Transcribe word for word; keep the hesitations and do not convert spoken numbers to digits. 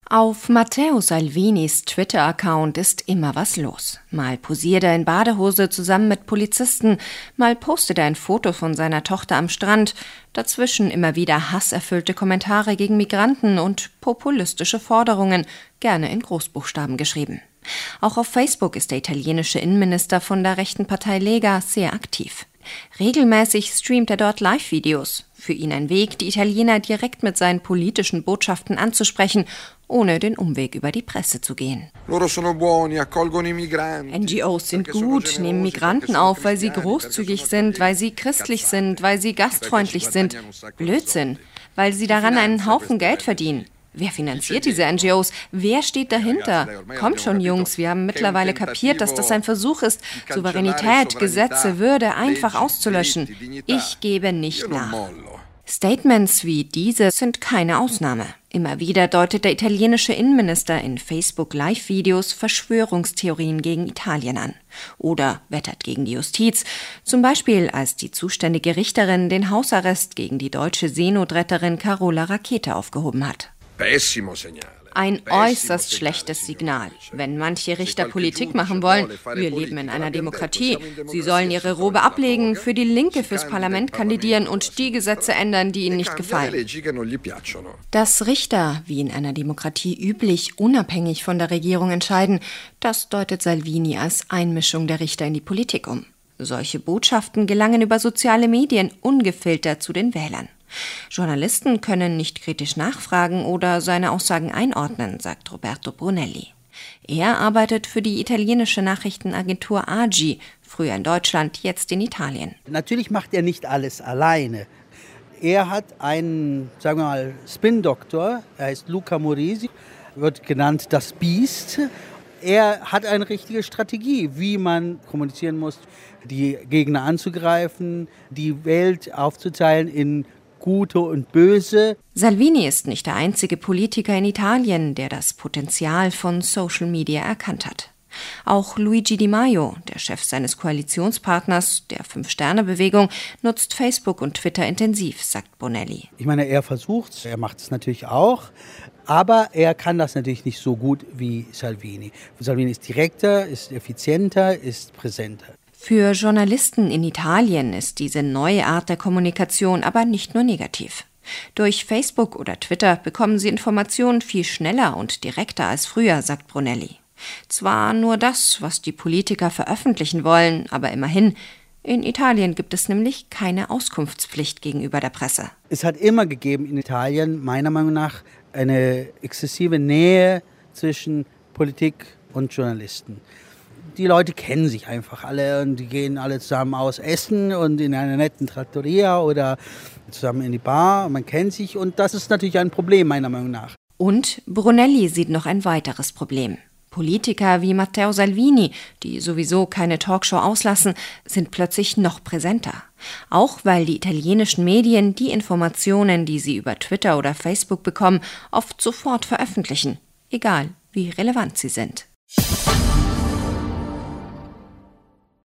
Auf Matteo Salvinis Twitter-Account ist immer was los. Mal posiert er in Badehose zusammen mit Polizisten, mal postet er ein Foto von seiner Tochter am Strand, dazwischen immer wieder hasserfüllte Kommentare gegen Migranten und populistische Forderungen, gerne in Großbuchstaben geschrieben. Auch auf Facebook ist der italienische Innenminister von der rechten Partei Lega sehr aktiv. Regelmäßig streamt er dort Live-Videos. Für ihn ein Weg, die Italiener direkt mit seinen politischen Botschaften anzusprechen, ohne den Umweg über die Presse zu gehen. N G Os sind gut, nehmen Migranten auf, weil sie großzügig sind, weil sie christlich sind, weil sie gastfreundlich sind. Blödsinn, weil sie daran einen Haufen Geld verdienen. Wer finanziert diese N G Os? Wer steht dahinter? Kommt schon, Jungs, wir haben mittlerweile kapiert, dass das ein Versuch ist, Souveränität, Gesetze, Würde einfach auszulöschen. Ich gebe nicht nach. Statements wie diese sind keine Ausnahme. Immer wieder deutet der italienische Innenminister in Facebook-Live-Videos Verschwörungstheorien gegen Italien an. Oder wettert gegen die Justiz. Zum Beispiel, als die zuständige Richterin den Hausarrest gegen die deutsche Seenotretterin Carola Rackete aufgehoben hat. Ein äußerst schlechtes Signal. Wenn manche Richter Politik machen wollen, wir leben in einer Demokratie, sie sollen ihre Robe ablegen, für die Linke fürs Parlament kandidieren und die Gesetze ändern, die ihnen nicht gefallen. Dass Richter, wie in einer Demokratie üblich, unabhängig von der Regierung entscheiden, das deutet Salvini als Einmischung der Richter in die Politik um. Solche Botschaften gelangen über soziale Medien ungefiltert zu den Wählern. Journalisten können nicht kritisch nachfragen oder seine Aussagen einordnen, sagt Roberto Brunelli. Er arbeitet für die italienische Nachrichtenagentur A G I, früher in Deutschland, jetzt in Italien. Natürlich macht er nicht alles alleine. Er hat einen, sagen wir mal, Spin-Doktor, er heißt Luca Morisi, wird genannt das Biest. Er hat eine richtige Strategie, wie man kommunizieren muss, die Gegner anzugreifen, die Welt aufzuteilen in Gute und Böse. Salvini ist nicht der einzige Politiker in Italien, der das Potenzial von Social Media erkannt hat. Auch Luigi Di Maio, der Chef seines Koalitionspartners, der Fünf-Sterne-Bewegung, nutzt Facebook und Twitter intensiv, sagt Bonelli. Ich meine, er versucht es, er macht es natürlich auch, aber er kann das natürlich nicht so gut wie Salvini. Salvini ist direkter, ist effizienter, ist präsenter. Für Journalisten in Italien ist diese neue Art der Kommunikation aber nicht nur negativ. Durch Facebook oder Twitter bekommen sie Informationen viel schneller und direkter als früher, sagt Brunelli. Zwar nur das, was die Politiker veröffentlichen wollen, aber immerhin, in Italien gibt es nämlich keine Auskunftspflicht gegenüber der Presse. Es hat immer gegeben in Italien, meiner Meinung nach, eine exzessive Nähe zwischen Politik und Journalisten. Die Leute kennen sich einfach alle und die gehen alle zusammen aus essen und in einer netten Trattoria oder zusammen in die Bar. Man kennt sich und das ist natürlich ein Problem, meiner Meinung nach. Und Brunelli sieht noch ein weiteres Problem. Politiker wie Matteo Salvini, die sowieso keine Talkshow auslassen, sind plötzlich noch präsenter. Auch weil die italienischen Medien die Informationen, die sie über Twitter oder Facebook bekommen, oft sofort veröffentlichen, egal wie relevant sie sind.